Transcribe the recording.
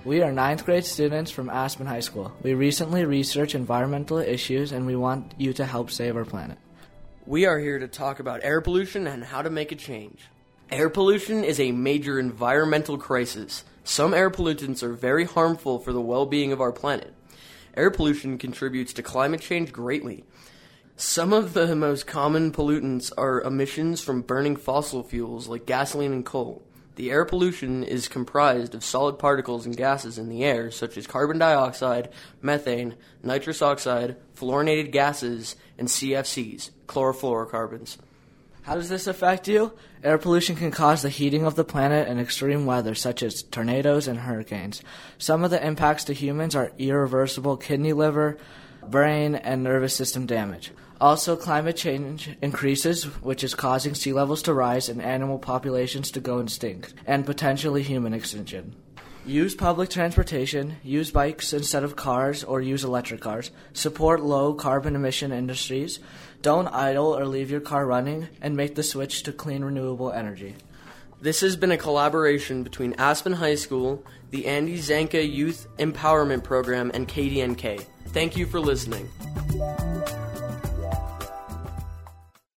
We are ninth grade students from Aspen High School. We recently researched environmental issues and we want you to help save our planet. We are here to talk about air pollution and how to make a change. Air pollution is a major environmental crisis. Some air pollutants are very harmful for the well-being of our planet. Air pollution contributes to climate change greatly. Some of the most common pollutants are emissions from burning fossil fuels like gasoline and coal. The air pollution is comprised of solid particles and gases in the air, such as carbon dioxide, methane, nitrous oxide, fluorinated gases, and CFCs, chlorofluorocarbons. How does this affect you? Air pollution can cause the heating of the planet and extreme weather, such as tornadoes and hurricanes. Some of the impacts to humans are irreversible kidney, liver, brain, and nervous system damage. Also, climate change increases, which is causing sea levels to rise and animal populations to go extinct, and potentially human extinction. Use public transportation, use bikes instead of cars, or use electric cars. Support low carbon emission industries. Don't idle or leave your car running, and make the switch to clean renewable energy. This has been a collaboration between Aspen High School, the Andy Zanka Youth Empowerment Program, and KDNK. Thank you for listening.